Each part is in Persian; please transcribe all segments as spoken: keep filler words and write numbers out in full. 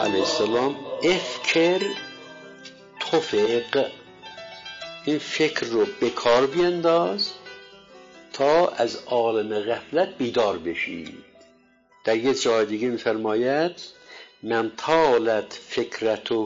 علیه السلام افکر تفق، این فکر رو به کار بینداز تا از عالم غفلت بیدار بشید. در یک جای دیگه می‌فرماید من طالت فکرته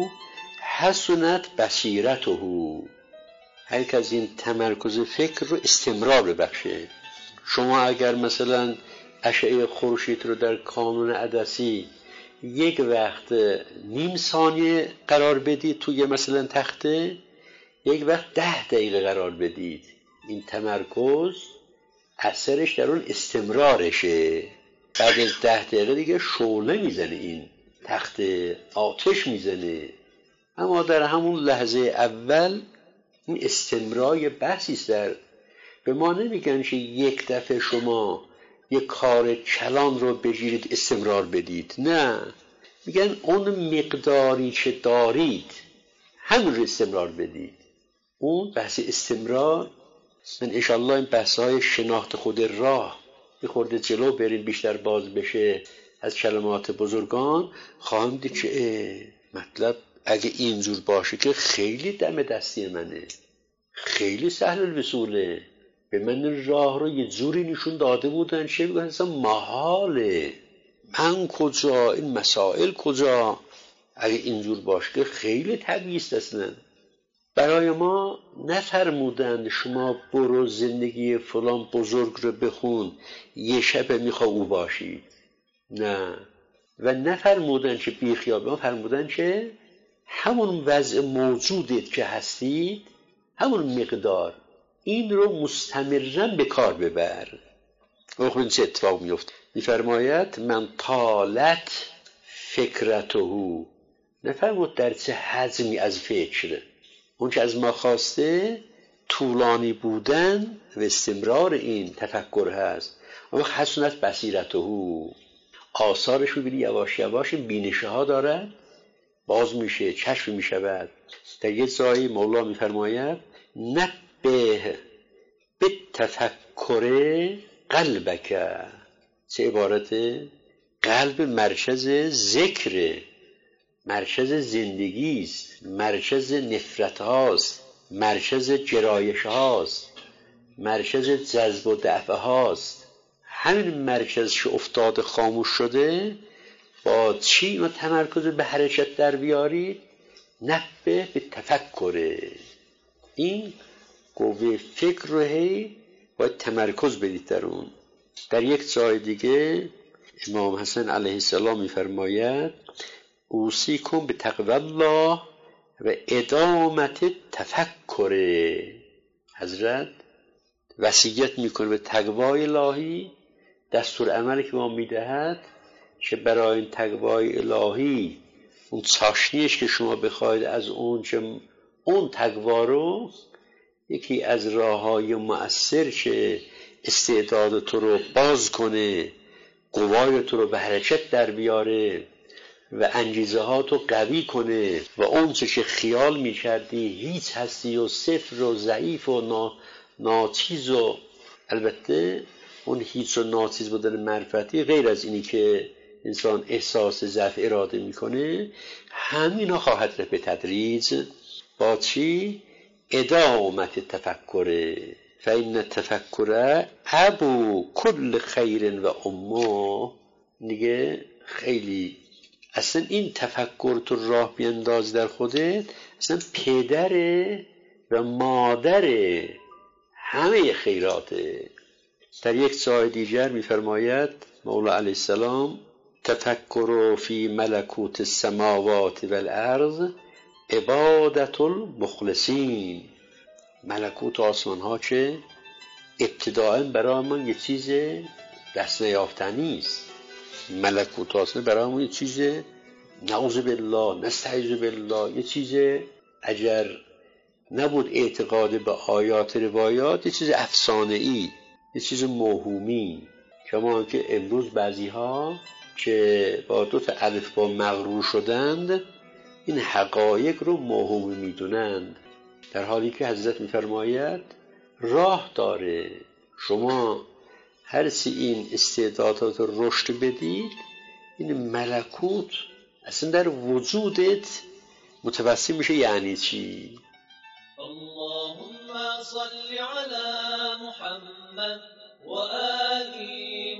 حسنت بصیرته. هر که از این تمرکز فکر رو استمرار ببخشه. شما اگر مثلا اشعه خورشید رو در کانون عدسی یک وقت نیم ثانیه قرار بدید توی مثلا تخته، یک وقت ده دقیقه قرار بدید، این تمرکز اثرش در اون استمرارشه. بعد از ده دقیقه دیگه شعله میزنه، این تخته آتش میزنه. اما در همون لحظه اول این استمرار بحثی است. در به ما نمیگن که یک دفعه شما یک کار کلان رو بگیرید استمرار بدید، نه، میگن اون مقداری که دارید همون رو استمرار بدید. اون بحث استمرار. من انشالله این بحث های شناخت خود راه یه خورده جلو بریم، بیشتر باز بشه از کلمات بزرگان، خواهم دید که مطلب اگه اینجور باشه که خیلی دم دستی منه، خیلی سهل الوصوله. به من راه رو یه جوری نشون داده بودن چه بگن اصلا محاله، من کجا، این مسائل کجا. اگه اینجور باشه که خیلی طبیعی است. اصلا برای ما نفرمودند شما برو زندگی فلان بزرگ رو بخون یه شب میخوا او باشید، نه. و نفرمودند که بیخیال، ما فرمودند که همون وضع موجودید که هستید، همون مقدار، این رو مستمراً به کار ببر. اخوین چه اتفاق میفته؟ میفرماید من طالت فکرته، نفرمود در چه حجمی از فکر. اون که از ما خواسته طولانی بودن و استمرار این تفکر هست. اما حسنت بصیرته، آثارش رو بینی یواش یواش بینشه ها دارد، باز میشه، کشف میشود. در یک جایی مولا میفرماید نبه به تفکر قلبک. چه عبارته؟ قلب مرکز ذکر، مرکز زندگی است، مرکز نفرت هاست، مرکز جرایش هاست، مرکز جذب و دفع هاست. همین مرکزش افتاده خاموش شده، با چی ما تمرکز به حرکت در بیارید؟ نبه به تفکر. این قوه فکر رو هی باید تمرکز بدید در اون. در یک جای دیگه امام حسن علیه السلام میفرماید اوصیکم به تقوی الله و ادامت تفکر. حضرت وصیت میکنه به تقوای الهی، دستور عملی که ما میدهد که برای این تقوای الهی اون چاشنیش که شما بخواید از اون که اون تقوا رو، یکی از راههای مؤثر که استعداد تو رو باز کنه، قوای تو رو به حرکت در بیاره و انگیزه ها تو قوی کنه و اون چه که خیال میکردی هیچ هستی و صفر و ضعیف و نا... ناچیز و البته اون هیچ و ناچیز بودن معرفتی غیر از اینی که انسان احساس ضعف اراده میکنه، همینا خواهد رفت به تدریج. با چی؟ ادامت تفکر. فإن تفکر ابو کل خیر و امه. دیگه خیلی اصلا این تفکر تو راه بینداز در خودت، اصلا پدره و مادره همه خیراته. در یک جای دیگر میفرماید مولا علیه السلام تفکر فی ملکوت السماوات والارض عبادت المخلصین. ملکوت آسمان ها که ابتداء برای من یه چیز دست نیافتنی است. ملکوت آسمان برای من یه چیز نعوذ بالله نستعیذ بالله، یه چیز اگر نبود اعتقاد به آیات روایات، یه چیز افسانه‌ای، یه چیز موهومی. کما که امروز بعضی ها که با دو تا الف با مغرور شدند این حقایق رو موهومی میدونند، در حالی که حضرت میفرماید راه داره. شما هر سی این استعدادات رو رشد بدید، این ملکوت اصلا در وجودت متوسم میشه یعنی چی؟ اللهم صل على محمد و آل